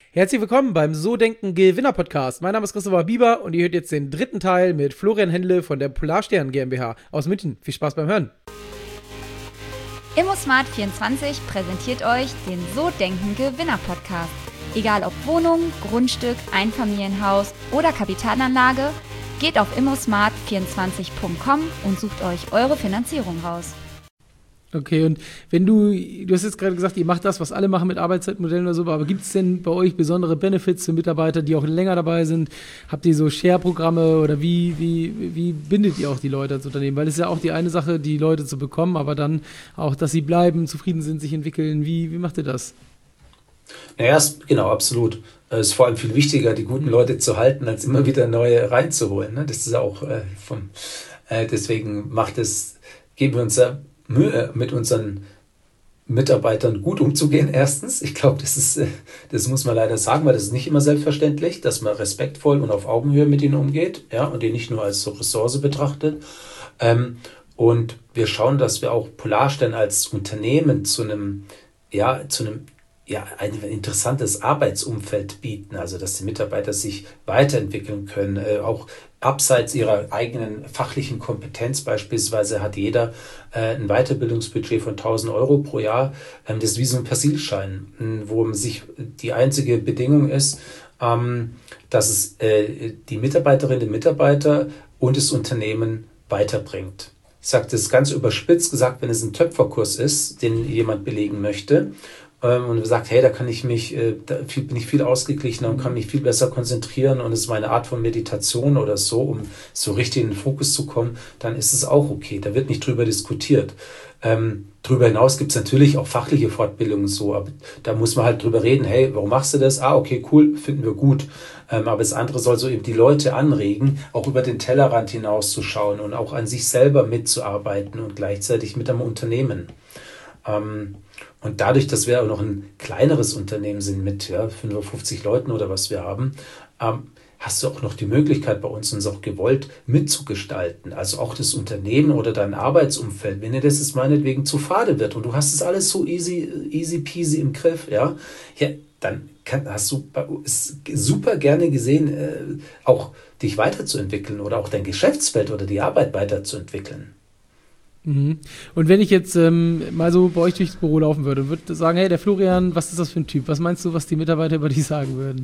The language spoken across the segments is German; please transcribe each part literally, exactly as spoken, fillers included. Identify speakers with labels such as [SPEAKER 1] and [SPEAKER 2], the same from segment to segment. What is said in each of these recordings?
[SPEAKER 1] Herzlich willkommen beim So Denken Gewinner Podcast. Mein Name ist Christopher Bieber und ihr hört jetzt den dritten Teil mit Florian Händle von der Polarstern GmbH aus München. Viel Spaß beim Hören.
[SPEAKER 2] ImmoSmart vierundzwanzig präsentiert euch den So Denken Gewinner Podcast. Egal ob Wohnung, Grundstück, Einfamilienhaus oder Kapitalanlage, geht auf immosmart vierundzwanzig punkt com und sucht euch eure Finanzierung raus.
[SPEAKER 1] Okay, und wenn du, du hast jetzt gerade gesagt, ihr macht das, was alle machen mit Arbeitszeitmodellen oder so, aber gibt es denn bei euch besondere Benefits für Mitarbeiter, die auch länger dabei sind? Habt ihr so Share-Programme oder wie, wie, wie bindet ihr auch die Leute als Unternehmen? Weil es ist ja auch die eine Sache, die Leute zu bekommen, aber dann auch, dass sie bleiben, zufrieden sind, sich entwickeln. Wie, wie macht ihr das?
[SPEAKER 3] Naja, ist, genau, absolut. Es ist vor allem viel wichtiger, die guten Leute zu halten, als immer wieder neue reinzuholen. Ne? Das ist auch äh, vom, äh, deswegen macht es, geben wir uns ja Mühe, mit unseren Mitarbeitern gut umzugehen, erstens. Ich glaube, das ist, das muss man leider sagen, weil das ist nicht immer selbstverständlich, dass man respektvoll und auf Augenhöhe mit ihnen umgeht, ja, und die nicht nur als so Ressource betrachtet. Ähm, und wir schauen, dass wir auch Polarstern als Unternehmen zu einem, ja, zu einem ja, ein interessantes Arbeitsumfeld bieten, also dass die Mitarbeiter sich weiterentwickeln können, äh, auch abseits ihrer eigenen fachlichen Kompetenz. Beispielsweise hat jeder äh, ein Weiterbildungsbudget von tausend Euro pro Jahr. Ähm, das ist wie so ein Persilschein, wo man sich die einzige Bedingung ist, ähm, dass es äh, die Mitarbeiterinnen und Mitarbeiter und das Unternehmen weiterbringt. Ich sage das ganz überspitzt gesagt, wenn es ein Töpferkurs ist, den jemand belegen möchte, und sagt, hey, da kann ich mich, da bin ich viel ausgeglichener und kann mich viel besser konzentrieren und es ist meine Art von Meditation oder so, um so richtig in den Fokus zu kommen, dann ist es auch okay. Da wird nicht drüber diskutiert. Ähm, darüber hinaus gibt es natürlich auch fachliche Fortbildungen so, aber da muss man halt drüber reden, hey, warum machst du das? Ah, okay, cool, finden wir gut. Ähm, aber das andere soll so eben die Leute anregen, auch über den Tellerrand hinauszuschauen und auch an sich selber mitzuarbeiten und gleichzeitig mit einem Unternehmen. Ähm, Und dadurch, dass wir auch noch ein kleineres Unternehmen sind mit ja, fünfundfünfzig Leuten oder was wir haben, ähm, hast du auch noch die Möglichkeit bei uns, uns auch gewollt mitzugestalten. Also auch das Unternehmen oder dein Arbeitsumfeld, wenn dir das jetzt meinetwegen zu fade wird und du hast es alles so easy, easy peasy im Griff, ja, ja dann kann, hast du ist super gerne gesehen, äh, auch dich weiterzuentwickeln oder auch dein Geschäftsfeld oder die Arbeit weiterzuentwickeln.
[SPEAKER 1] Mhm. Und wenn ich jetzt ähm, mal so bei euch durchs Büro laufen würde und würde sagen, hey, der Florian, was ist das für ein Typ? Was meinst du, was die Mitarbeiter über dich sagen würden?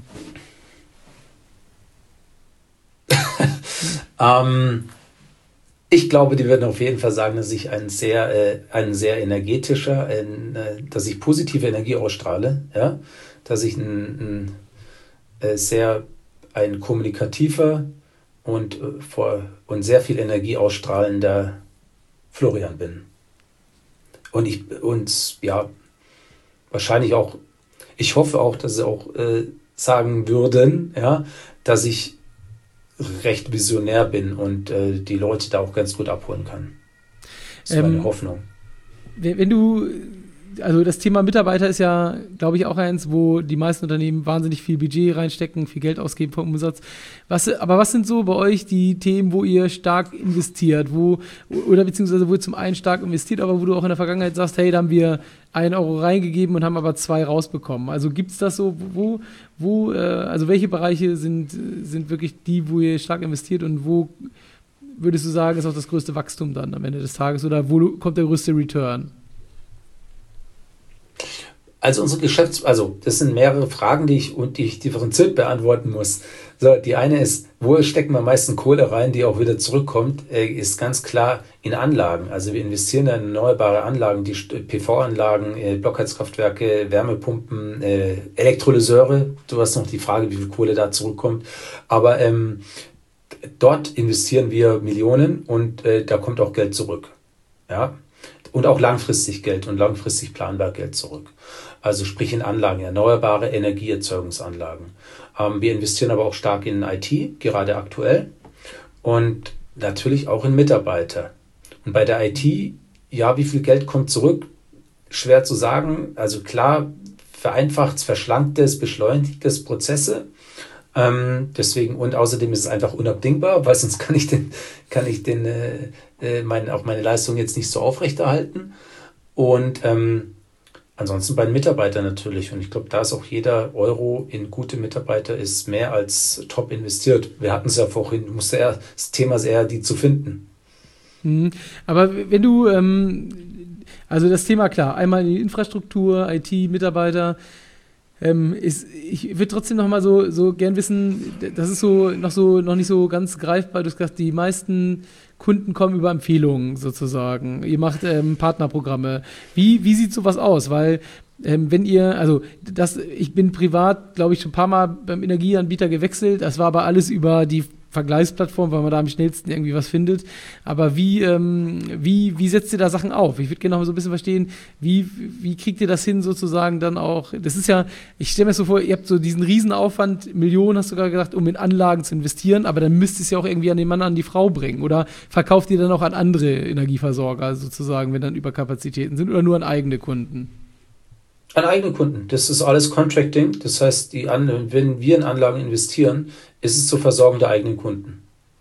[SPEAKER 3] ähm, ich glaube, die würden auf jeden Fall sagen, dass ich ein sehr, äh, ein sehr energetischer, ein, äh, dass ich positive Energie ausstrahle, ja, dass ich ein, ein äh, sehr ein kommunikativer und äh, vor und sehr viel Energie ausstrahlender Florian bin. Und ich, und ja, wahrscheinlich auch, ich hoffe auch, dass sie auch äh, sagen würden, ja, dass ich recht visionär bin und äh, die Leute da auch ganz gut abholen kann. Das ist ähm, meine Hoffnung.
[SPEAKER 1] Wenn, wenn du, also das Thema Mitarbeiter ist ja, glaube ich, auch eins, wo die meisten Unternehmen wahnsinnig viel Budget reinstecken, viel Geld ausgeben vom Umsatz. Was, aber was sind so bei euch die Themen, wo ihr stark investiert, wo, oder beziehungsweise wo ihr zum einen stark investiert, aber wo du auch in der Vergangenheit sagst, hey, da haben wir einen Euro reingegeben und haben aber zwei rausbekommen. Also gibt es das so, wo, wo, äh, also welche Bereiche sind, sind wirklich die, wo ihr stark investiert und wo würdest du sagen, ist auch das größte Wachstum dann am Ende des Tages oder wo kommt der größte Return?
[SPEAKER 3] Also unsere Geschäfts-, also das sind mehrere Fragen, die ich und die ich differenziert beantworten muss. So, die eine ist, wo stecken wir am meisten Kohle rein, die auch wieder zurückkommt, äh, ist ganz klar in Anlagen. Also wir investieren in erneuerbare Anlagen, die P V-Anlagen, äh, Blockheizkraftwerke, Wärmepumpen, äh, Elektrolyseure. Du hast noch die Frage, wie viel Kohle da zurückkommt. Aber ähm, dort investieren wir Millionen und äh, da kommt auch Geld zurück. Ja. Und auch langfristig Geld und langfristig planbar Geld zurück. Also sprich in Anlagen, erneuerbare Energieerzeugungsanlagen. Ähm, wir investieren aber auch stark in I T, gerade aktuell. Und natürlich auch in Mitarbeiter. Und bei der I T, ja, wie viel Geld kommt zurück? Schwer zu sagen. Also klar, vereinfacht, verschlankt es, beschleunigt es Prozesse. Ähm, deswegen, und außerdem ist es einfach unabdingbar, weil sonst kann ich den, kann ich den, äh, meine, auch meine Leistung jetzt nicht so aufrechterhalten. Und ähm, ansonsten bei den Mitarbeitern natürlich. Und ich glaube, da ist auch jeder Euro in gute Mitarbeiter ist mehr als top investiert. Wir hatten es ja vorhin, musste eher, das Thema ist eher, die zu finden.
[SPEAKER 1] Mhm. Aber wenn du, ähm, also das Thema klar, einmal die Infrastruktur, I T, Mitarbeiter, ähm, ist, ich würde trotzdem noch mal so, so gern wissen, das ist so noch so noch nicht so ganz greifbar. Du hast gesagt, die meisten Kunden kommen über Empfehlungen sozusagen. Ihr macht ähm, Partnerprogramme. Wie, wie sieht sowas aus? Weil ähm, wenn ihr, also das, ich bin privat, glaube ich, schon ein paar Mal beim Energieanbieter gewechselt. Das war aber alles über die Vergleichsplattform, weil man da am schnellsten irgendwie was findet. Aber wie, ähm, wie, wie setzt ihr da Sachen auf? Ich würde gerne noch mal so ein bisschen verstehen, wie, wie kriegt ihr das hin sozusagen dann auch? Das ist ja, ich stelle mir das so vor, ihr habt so diesen Riesenaufwand, Millionen hast du gerade gesagt, um in Anlagen zu investieren, aber dann müsst ihr es ja auch irgendwie an den Mann, an die Frau bringen. Oder verkauft ihr dann auch an andere Energieversorger sozusagen, wenn dann Überkapazitäten sind oder nur an eigene Kunden?
[SPEAKER 3] An eigene Kunden. Das ist alles Contracting. Das heißt, die An- wenn wir in Anlagen investieren, ist es zur Versorgung der eigenen Kunden.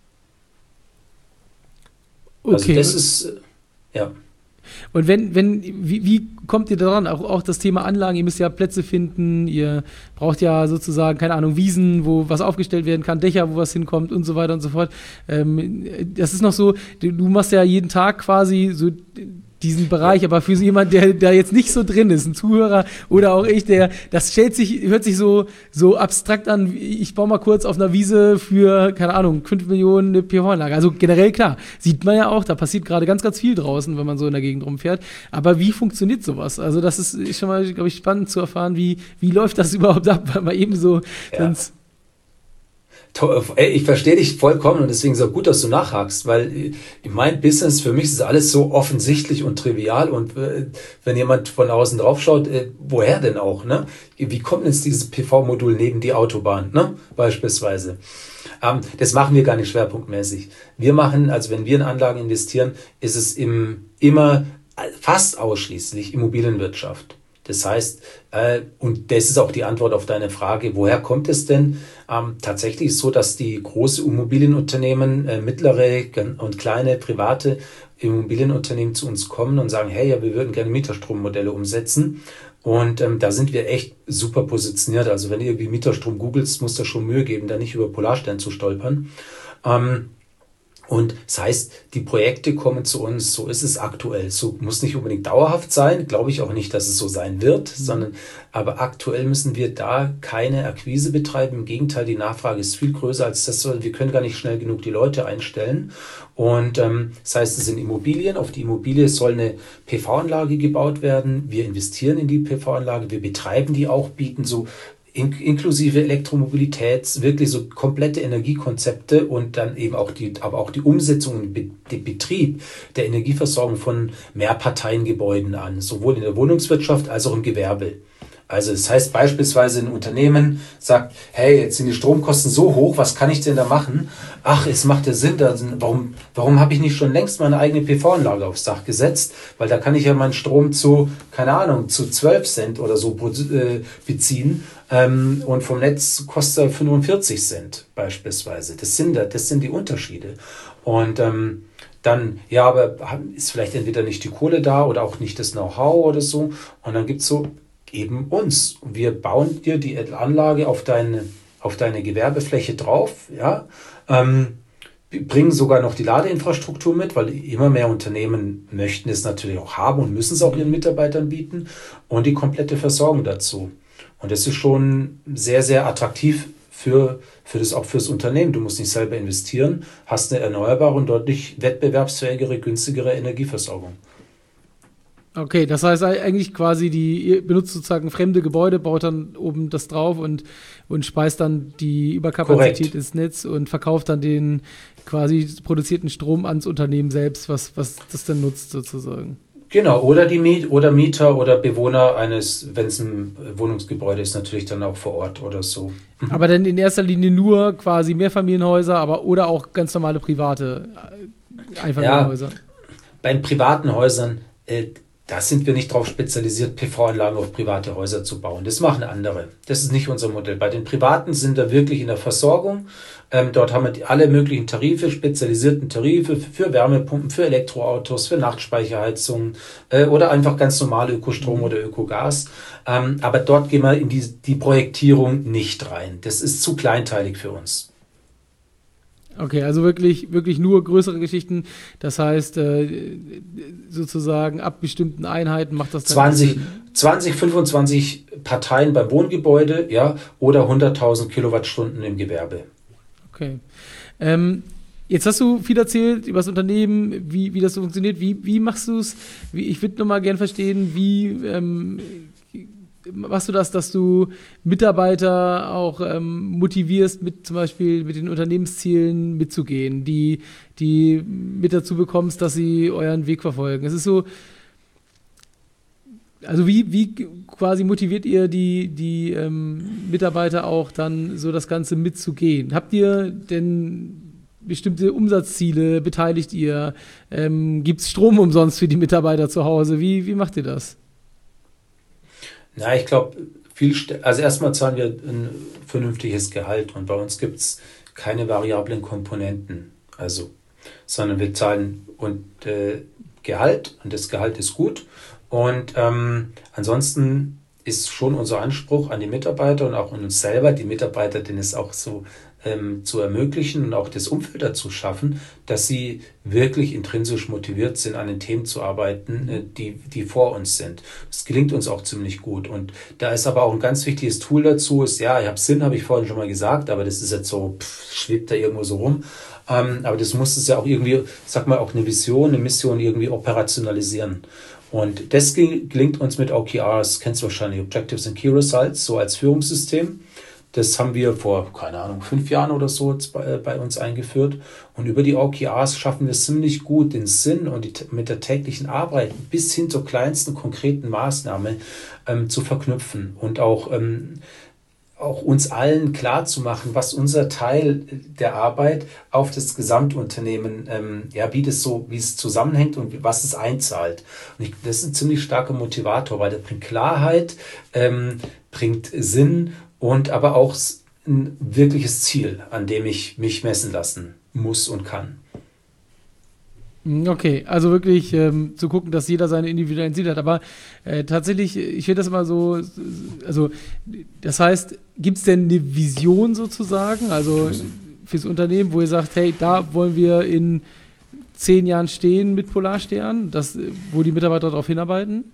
[SPEAKER 1] Okay.
[SPEAKER 3] Also das ist, ja.
[SPEAKER 1] Und wenn, wenn, wie, wie kommt ihr daran? Auch, auch das Thema Anlagen, ihr müsst ja Plätze finden, ihr braucht ja sozusagen, keine Ahnung, Wiesen, wo was aufgestellt werden kann, Dächer, wo was hinkommt und so weiter und so fort. Ähm, das ist noch so, du, du machst ja jeden Tag quasi so diesen Bereich, aber für so jemand, der da jetzt nicht so drin ist, ein Zuhörer oder auch ich, der, das stellt sich, hört sich so, so abstrakt an, ich baue mal kurz auf einer Wiese für, keine Ahnung, fünf Millionen eine P V-Anlage. Also generell klar, sieht man ja auch, da passiert gerade ganz, ganz viel draußen, wenn man so in der Gegend rumfährt. Aber wie funktioniert sowas? Also das ist schon mal, glaube ich, spannend zu erfahren, wie, wie läuft das überhaupt ab, weil man eben so,
[SPEAKER 3] ja. Ich verstehe dich vollkommen und deswegen ist es auch gut, dass du nachhakst, weil in meinem Business, für mich ist alles so offensichtlich und trivial und wenn jemand von außen drauf schaut, woher denn auch, ne? Wie kommt jetzt dieses P V-Modul neben die Autobahn, ne? Beispielsweise. Das machen wir gar nicht schwerpunktmäßig. Wir machen, also wenn wir in Anlagen investieren, ist es im, immer fast ausschließlich Immobilienwirtschaft. Das heißt, äh, und das ist auch die Antwort auf deine Frage, woher kommt es denn? Ähm, tatsächlich ist es so, dass die große Immobilienunternehmen, äh, mittlere und kleine private Immobilienunternehmen zu uns kommen und sagen, hey, ja, wir würden gerne Mieterstrommodelle umsetzen. Und ähm, da sind wir echt super positioniert. Also wenn du irgendwie Mieterstrom googelst, musst du schon Mühe geben, da nicht über Polarstern zu stolpern. Ähm, Und das heißt, die Projekte kommen zu uns, so ist es aktuell. So muss nicht unbedingt dauerhaft sein, glaube ich auch nicht, dass es so sein wird, mhm. sondern aber aktuell müssen wir da keine Akquise betreiben. Im Gegenteil, die Nachfrage ist viel größer als das. Wir können gar nicht schnell genug die Leute einstellen. Und ähm, das heißt, es sind Immobilien. Auf die Immobilie soll eine P V-Anlage gebaut werden. Wir investieren in die P V-Anlage, wir betreiben die auch, bieten so In- inklusive Elektromobilität, wirklich so komplette Energiekonzepte und dann eben auch die, aber auch die Umsetzung und Be- den Betrieb der Energieversorgung von Mehrparteiengebäuden an, sowohl in der Wohnungswirtschaft als auch im Gewerbe. Also das heißt beispielsweise ein Unternehmen sagt, hey, jetzt sind die Stromkosten so hoch, was kann ich denn da machen? Ach, es macht ja Sinn, da, warum, warum habe ich nicht schon längst meine eigene P V-Anlage aufs Dach gesetzt? Weil da kann ich ja meinen Strom zu, keine Ahnung, zu zwölf Cent oder so äh, beziehen ähm, und vom Netz kostet er fünfundvierzig Cent beispielsweise. Das sind, das sind die Unterschiede. Und ähm, dann, ja, aber ist vielleicht entweder nicht die Kohle da oder auch nicht das Know-how oder so. Und dann gibt's so eben uns. Wir bauen dir die Anlage auf deine, auf deine Gewerbefläche drauf, ja, ähm, bringen sogar noch die Ladeinfrastruktur mit, weil immer mehr Unternehmen möchten es natürlich auch haben und müssen es auch ihren Mitarbeitern bieten und die komplette Versorgung dazu. Und das ist schon sehr, sehr attraktiv für, für das, auch fürs Unternehmen. Du musst nicht selber investieren, hast eine erneuerbare und deutlich wettbewerbsfähigere, günstigere Energieversorgung.
[SPEAKER 1] Okay, das heißt eigentlich quasi, die ihr benutzt sozusagen fremde Gebäude, baut dann oben das drauf und, und speist dann die Überkapazität Korrekt. ins Netz und verkauft dann den quasi produzierten Strom ans Unternehmen selbst, was, was das dann nutzt sozusagen.
[SPEAKER 3] Genau, oder die Miet- oder Mieter oder Bewohner eines, wenn es ein Wohnungsgebäude ist, natürlich dann auch vor Ort oder so.
[SPEAKER 1] Aber dann in erster Linie nur quasi Mehrfamilienhäuser, aber oder auch ganz normale private Einfamilienhäuser.
[SPEAKER 3] Ja, bei den privaten Häusern äh, da sind wir nicht darauf spezialisiert, P V-Anlagen auf private Häuser zu bauen. Das machen andere. Das ist nicht unser Modell. Bei den Privaten sind wir wirklich in der Versorgung. Ähm, dort haben wir die, alle möglichen Tarife, spezialisierten Tarife für Wärmepumpen, für Elektroautos, für Nachtspeicherheizungen äh, oder einfach ganz normale Ökostrom oder Ökogas. Ähm, aber dort gehen wir in die, die Projektierung nicht rein. Das ist zu kleinteilig für uns.
[SPEAKER 1] Okay, also wirklich, wirklich nur größere Geschichten. Das heißt, äh, sozusagen ab bestimmten Einheiten macht das dann
[SPEAKER 3] zwanzig, zwanzig, fünfundzwanzig Parteien beim Wohngebäude, ja, oder hunderttausend Kilowattstunden im Gewerbe.
[SPEAKER 1] Okay. Ähm, jetzt hast du viel erzählt über das Unternehmen, wie, wie das so funktioniert. Wie, wie machst du es? Ich würde nochmal gern verstehen, wie ähm, machst du das, dass du Mitarbeiter auch ähm, motivierst, mit zum Beispiel mit den Unternehmenszielen mitzugehen, die, die mit dazu bekommst, dass sie euren Weg verfolgen. Es ist so, also wie, wie quasi motiviert ihr die, die ähm, Mitarbeiter auch dann so das Ganze mitzugehen? Habt ihr denn bestimmte Umsatzziele? Beteiligt ihr? Ähm, gibt es Strom umsonst für die Mitarbeiter zu Hause? Wie, wie macht ihr das?
[SPEAKER 3] Na, ich glaube, viel, also erstmal zahlen wir ein vernünftiges Gehalt und bei uns gibt es keine variablen Komponenten, also, sondern wir zahlen und äh, Gehalt und das Gehalt ist gut und ähm, ansonsten ist schon unser Anspruch an die Mitarbeiter und auch an uns selber, die Mitarbeiter, denen es auch so ähm, zu ermöglichen und auch das Umfeld dazu schaffen, dass sie wirklich intrinsisch motiviert sind, an den Themen zu arbeiten, äh, die, die vor uns sind. Das gelingt uns auch ziemlich gut. Und da ist aber auch ein ganz wichtiges Tool dazu, ist, ja, ich habe Sinn, habe ich vorhin schon mal gesagt, aber das ist jetzt so, pff, schwebt da irgendwo so rum. Ähm, aber das muss es ja auch irgendwie, sag mal, auch eine Vision, eine Mission irgendwie operationalisieren. Und das gelingt uns mit O K Rs, kennst du wahrscheinlich, Objectives and Key Results, so als Führungssystem. Das haben wir vor, keine Ahnung, fünf Jahren oder so jetzt bei, bei uns eingeführt. Und über die O K Rs schaffen wir es ziemlich gut, den Sinn und die, mit der täglichen Arbeit bis hin zur kleinsten konkreten Maßnahme ähm, zu verknüpfen und auch, ähm, auch uns allen klar zu machen, was unser Teil der Arbeit auf das Gesamtunternehmen, ähm, ja, wie das so, wie es zusammenhängt und was es einzahlt. Und ich, das ist ein ziemlich starker Motivator, weil der bringt Klarheit, ähm, bringt Sinn und aber auch ein wirkliches Ziel, an dem ich mich messen lassen muss und kann.
[SPEAKER 1] Okay, also wirklich ähm, zu gucken, dass jeder seine individuellen Ziele hat. Aber äh, tatsächlich, ich finde das immer so, also das heißt, gibt es denn eine Vision sozusagen, also fürs Unternehmen, wo ihr sagt, hey, da wollen wir in zehn Jahren stehen mit Polarstern, das, wo die Mitarbeiter darauf hinarbeiten?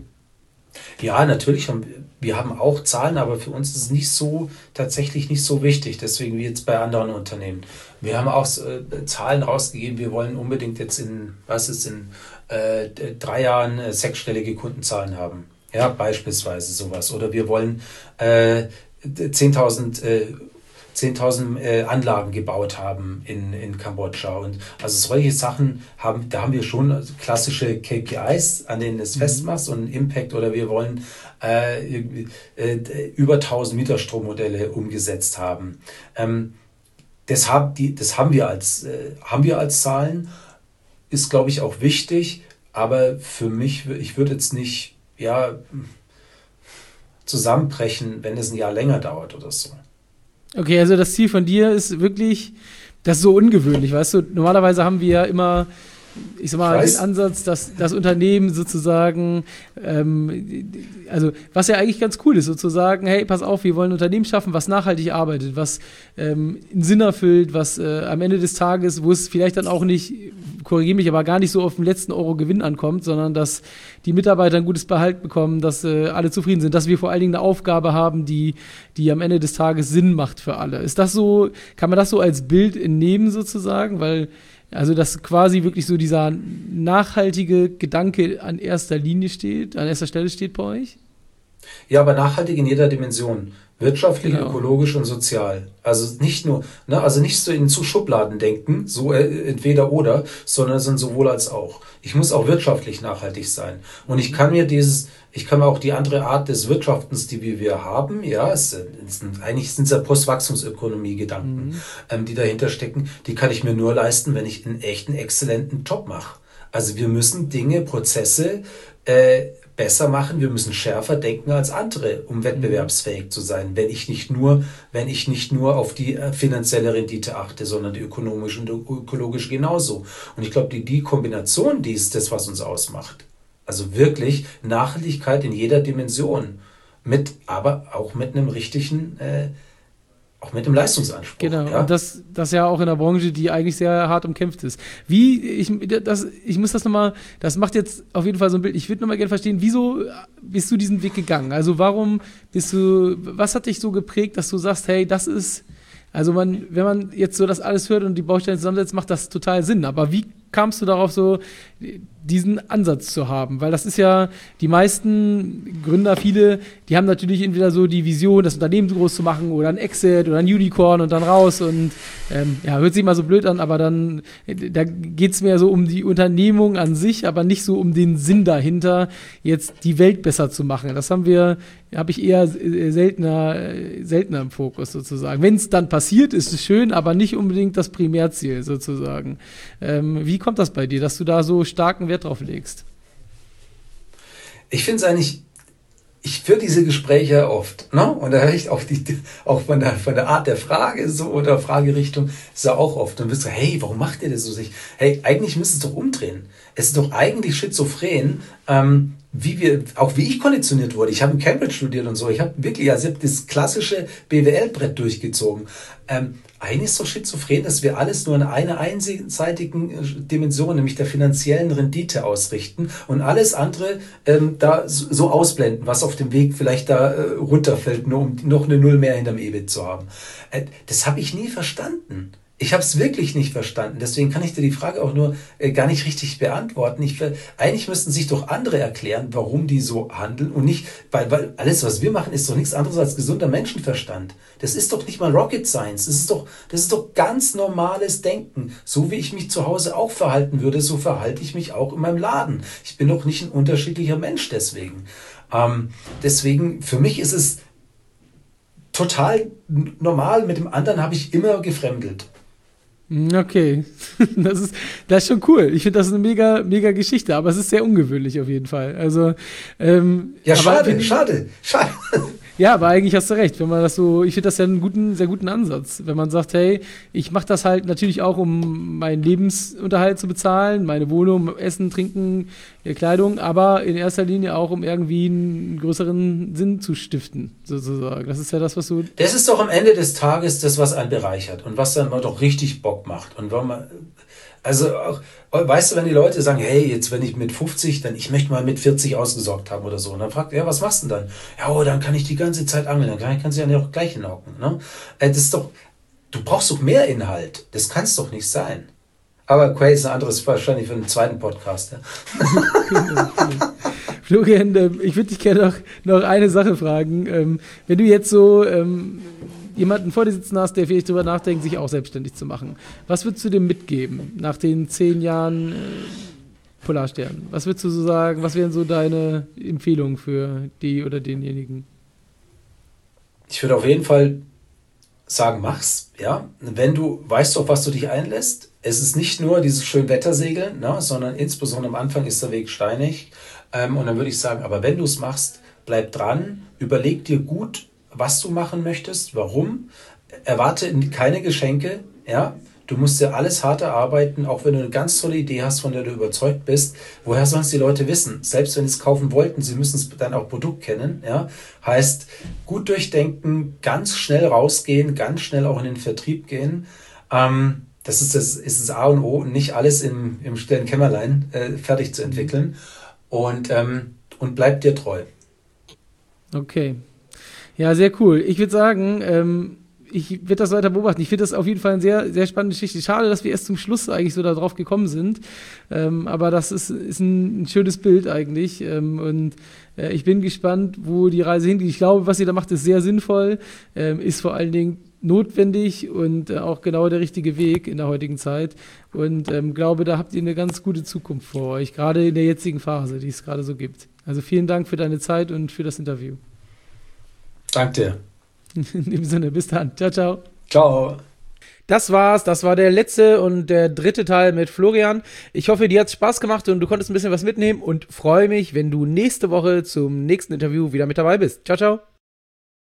[SPEAKER 3] Ja, natürlich haben wir, wir haben auch Zahlen, aber für uns ist es nicht so, tatsächlich nicht so wichtig, deswegen wie jetzt bei anderen Unternehmen. Wir haben auch äh, Zahlen rausgegeben, wir wollen unbedingt jetzt in, was ist, in äh, drei Jahren äh, sechsstellige Kundenzahlen haben. Ja, beispielsweise sowas. Oder wir wollen äh, zehntausend äh, zehntausend äh, Anlagen gebaut haben in, in Kambodscha. Und also solche Sachen haben, da haben wir schon klassische K P Is, an denen es mhm. festmacht und einen Impact, oder wir wollen äh, äh, über tausend Mieterstrommodelle umgesetzt haben. Ähm, das, hab, die, das haben wir als, äh, haben wir als Zahlen, ist, glaube ich, auch wichtig, aber für mich, ich würde jetzt nicht, ja, zusammenbrechen, wenn es ein Jahr länger dauert oder so.
[SPEAKER 1] Okay, also das Ziel von dir ist wirklich, das ist so ungewöhnlich, weißt du, normalerweise haben wir ja immer, ich sag mal, den Ansatz, dass das Unternehmen sozusagen, ähm, also was ja eigentlich ganz cool ist, sozusagen, hey, pass auf, wir wollen ein Unternehmen schaffen, was nachhaltig arbeitet, was ähm, einen Sinn erfüllt, was äh, am Ende des Tages, wo es vielleicht dann auch nicht, korrigiere mich, aber gar nicht so auf den letzten Euro Gewinn ankommt, sondern dass die Mitarbeiter ein gutes Behalt bekommen, dass äh, alle zufrieden sind, dass wir vor allen Dingen eine Aufgabe haben, die, die am Ende des Tages Sinn macht für alle. Ist das so, kann man das so als Bild entnehmen sozusagen, weil also dass quasi wirklich so dieser nachhaltige Gedanke an erster Linie steht, an erster Stelle steht bei euch?
[SPEAKER 3] Ja, aber nachhaltig in jeder Dimension. Wirtschaftlich, genau. Ökologisch und sozial. Also nicht nur, ne, also nicht so in zu Schubladen denken, so äh, entweder oder, sondern es sind sowohl als auch. Ich muss auch wirtschaftlich nachhaltig sein. Und ich kann mir dieses, ich kann mir auch die andere Art des Wirtschaftens, die wir, wir haben, ja, es, es sind, eigentlich sind es ja Postwachstumsökonomie-Gedanken, mhm. ähm, die dahinter stecken, die kann ich mir nur leisten, wenn ich einen echten, exzellenten Job mache. Also wir müssen Dinge, Prozesse äh, besser machen, wir müssen schärfer denken als andere, um wettbewerbsfähig zu sein, wenn ich nicht nur, wenn ich nicht nur auf die äh, finanzielle Rendite achte, sondern die ökonomische und ökologische genauso. Und ich glaube, die, die Kombination, die ist das, was uns ausmacht. Also wirklich Nachhaltigkeit in jeder Dimension, mit, aber auch mit einem richtigen äh, Auch mit dem Leistungsanspruch.
[SPEAKER 1] Genau,
[SPEAKER 3] ja?
[SPEAKER 1] und das, das ja auch in der Branche, die eigentlich sehr hart umkämpft ist. Wie, ich, das, ich muss das nochmal, das macht jetzt auf jeden Fall so ein Bild, ich würde nochmal gerne verstehen, wieso bist du diesen Weg gegangen? Also warum bist du, was hat dich so geprägt, dass du sagst, hey, das ist, also man, wenn man jetzt so das alles hört und die Bausteine zusammensetzt, macht das total Sinn. Aber wie kamst du darauf, so diesen Ansatz zu haben? Weil das ist ja, die meisten Gründer, viele, die haben natürlich entweder so die Vision, das Unternehmen groß zu machen oder ein Exit oder ein Unicorn und dann raus und ähm, ja, hört sich mal so blöd an, aber dann, da geht es mehr so um die Unternehmung an sich, aber nicht so um den Sinn dahinter, jetzt die Welt besser zu machen. Das haben wir, habe ich eher seltener, seltener im Fokus sozusagen. Wenn es dann passiert, ist es schön, aber nicht unbedingt das Primärziel sozusagen. Ähm, wie kommt das bei dir, dass du da so starken Wert drauf legst?
[SPEAKER 3] Ich finde es eigentlich, ich führe diese Gespräche oft, ne? Und da höre ich auch, die, auch von, der, von der Art der Frage so oder Fragerichtung, ist ja auch oft. Und wirst du, hey, warum macht ihr das so? Hey, eigentlich müsst ihr es doch umdrehen. Es ist doch eigentlich schizophren, ähm, wie wir, auch wie ich konditioniert wurde. Ich habe in Cambridge studiert und so. Ich habe wirklich, also ich habe das klassische B W L-Brett durchgezogen. Ähm, eigentlich ist es doch schizophren, dass wir alles nur in einer einseitigen Dimension, nämlich der finanziellen Rendite ausrichten und alles andere ähm, da so ausblenden, was auf dem Weg vielleicht da äh, runterfällt, nur um noch eine Null mehr hinterm E B I T zu haben. Äh, das habe ich nie verstanden. Ich habe es wirklich nicht verstanden. Deswegen kann ich dir die Frage auch nur äh, gar nicht richtig beantworten. Ich, eigentlich müssten sich doch andere erklären, warum die so handeln und nicht, weil, weil alles, was wir machen, ist doch nichts anderes als gesunder Menschenverstand. Das ist doch nicht mal Rocket Science. Das ist doch, das ist doch ganz normales Denken. So wie ich mich zu Hause auch verhalten würde, so verhalte ich mich auch in meinem Laden. Ich bin doch nicht ein unterschiedlicher Mensch deswegen. Ähm, deswegen, für mich ist es total normal. Mit dem anderen habe ich immer gefremdelt.
[SPEAKER 1] Okay, das ist, das ist schon cool. Ich finde, das ist eine mega, mega Geschichte, aber es ist sehr ungewöhnlich auf jeden Fall. Also, ähm,
[SPEAKER 3] ja,
[SPEAKER 1] aber
[SPEAKER 3] schade,
[SPEAKER 1] find,
[SPEAKER 3] schade, schade.
[SPEAKER 1] Ja, aber eigentlich hast du recht, wenn man das so, ich finde das ja einen guten, sehr guten Ansatz, wenn man sagt, hey, ich mache das halt natürlich auch, um meinen Lebensunterhalt zu bezahlen, meine Wohnung, Essen, Trinken, Kleidung, aber in erster Linie auch, um irgendwie einen größeren Sinn zu stiften, sozusagen. Das ist ja das, was du...
[SPEAKER 3] Das ist doch am Ende des Tages das, was einen bereichert und was dann mal doch richtig Bock macht. Und wenn man, also auch, weißt du, wenn die Leute sagen, hey, jetzt wenn ich mit fünfzig, dann ich möchte mal mit vierzig ausgesorgt haben oder so. Und dann fragt er, ja, was machst du denn dann? Ja, oh, dann kann ich die ganze Zeit angeln, dann kannst du ja auch gleich hinhocken. Ne? Das ist doch, du brauchst doch mehr Inhalt. Das kann es doch nicht sein. Aber Quay ist ein anderes, wahrscheinlich für einen zweiten Podcast. Ja.
[SPEAKER 1] Florian, ich würde dich gerne noch, noch eine Sache fragen. Wenn du jetzt so jemanden vor dir sitzen hast, der vielleicht darüber nachdenkt, sich auch selbstständig zu machen, was würdest du dem mitgeben nach den zehn Jahren Polarstern? Was würdest du so sagen, was wären so deine Empfehlungen für die oder denjenigen?
[SPEAKER 3] Ich würde auf jeden Fall sagen, mach's, ja. Wenn du weißt, auf was du dich einlässt, es ist nicht nur dieses Schönwettersegeln, ne, sondern insbesondere am Anfang ist der Weg steinig. Ähm, und dann würde ich sagen, aber wenn du es machst, bleib dran, überleg dir gut, was du machen möchtest, warum. Erwarte keine Geschenke, ja. Du musst dir alles hart erarbeiten, auch wenn du eine ganz tolle Idee hast, von der du überzeugt bist. Woher sollen es die Leute wissen? Selbst wenn sie es kaufen wollten, sie müssen es dann auch Produkt kennen. Ja? Heißt, gut durchdenken, ganz schnell rausgehen, ganz schnell auch in den Vertrieb gehen. Ähm, das ist das, ist das A und O, nicht alles im, im stillen Kämmerlein äh, fertig zu entwickeln. Und, ähm, und bleib dir treu.
[SPEAKER 1] Okay. Ja, sehr cool. Ich würde sagen, ähm ich werde das weiter beobachten. Ich finde das auf jeden Fall eine sehr, sehr spannende Geschichte. Schade, dass wir erst zum Schluss eigentlich so da drauf gekommen sind. Ähm, aber das ist, ist ein, ein schönes Bild eigentlich. Ähm, und äh, ich bin gespannt, wo die Reise hingeht. Ich glaube, was ihr da macht, ist sehr sinnvoll, ähm, ist vor allen Dingen notwendig und äh, auch genau der richtige Weg in der heutigen Zeit. Und ähm, glaube, da habt ihr eine ganz gute Zukunft vor euch, gerade in der jetzigen Phase, die es gerade so gibt. Also vielen Dank für deine Zeit und für das Interview.
[SPEAKER 3] Danke dir.
[SPEAKER 1] In dem Sinne, bis dann. Ciao, ciao.
[SPEAKER 3] Ciao.
[SPEAKER 1] Das war's, das war der letzte und der dritte Teil mit Florian. Ich hoffe, dir hat's Spaß gemacht und du konntest ein bisschen was mitnehmen und freue mich, wenn du nächste Woche zum nächsten Interview wieder mit dabei bist. Ciao, ciao.